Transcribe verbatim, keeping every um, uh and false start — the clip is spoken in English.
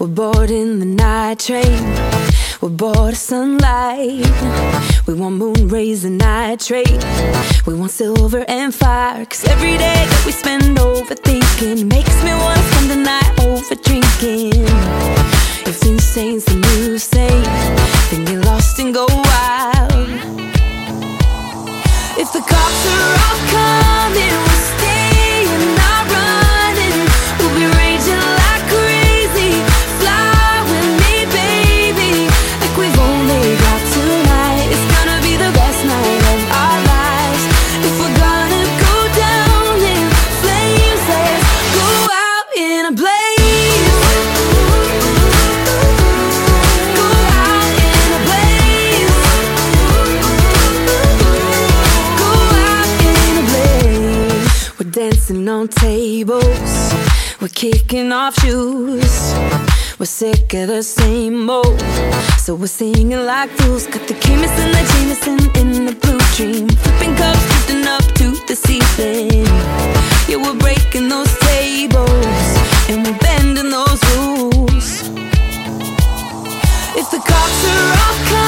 We're boarding the night train. We're bored of sunlight. We want moon rays and nitrate. We want silver and fire. Cause every day that we spend overthinking makes me wanna spend the night over drinking. If insane's the new sane, then get lost and go wild. If the cops are all coming, we're staying, not running. We'll be raging like crazy. Fly with me, baby, like we've only got tonight. It's gonna be the best night of our lives. If we're gonna go down in flames, let's go out in a blaze. Go out in a blaze. Go out in a blaze. We're dancing on tables. We're kicking off shoes. We're sick of the same old, so we're singing like fools. Got the chemist and the Jameson in the blue dream, flipping cups, drifting up to the ceiling. Yeah, we're breaking those tables and we're bending those rules. If the cops are all coming,